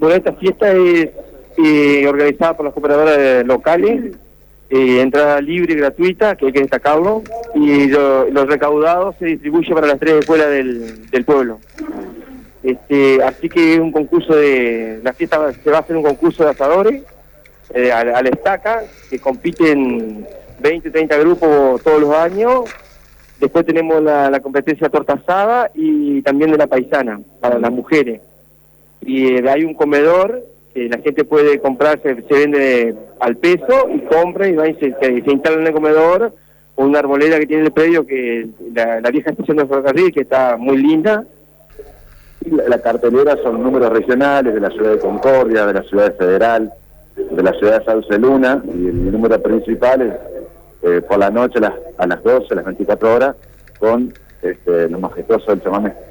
Bueno, esta fiesta es organizada por las cooperadoras locales, entrada libre y gratuita, que hay que destacarlo, y los recaudados se distribuyen para las 3 escuelas del pueblo. Así que es un concurso la fiesta se va a hacer un concurso de asadores, a la estaca, que compiten 20, 30 grupos todos los años. Después tenemos la competencia de torta asada y también de la paisana, para las mujeres. Y hay un comedor que la gente puede comprar, se vende al peso y compra y va y se instala en el comedor, con una arboleda que tiene el predio, que la vieja estación de ferrocarril, que está muy linda. Y la cartelera son números regionales de la ciudad de Concordia, de la ciudad de Federal, de la ciudad de Sauce Luna, y el número principal es por la noche a las 12, a las 24 horas, con lo majestuoso del chamamé.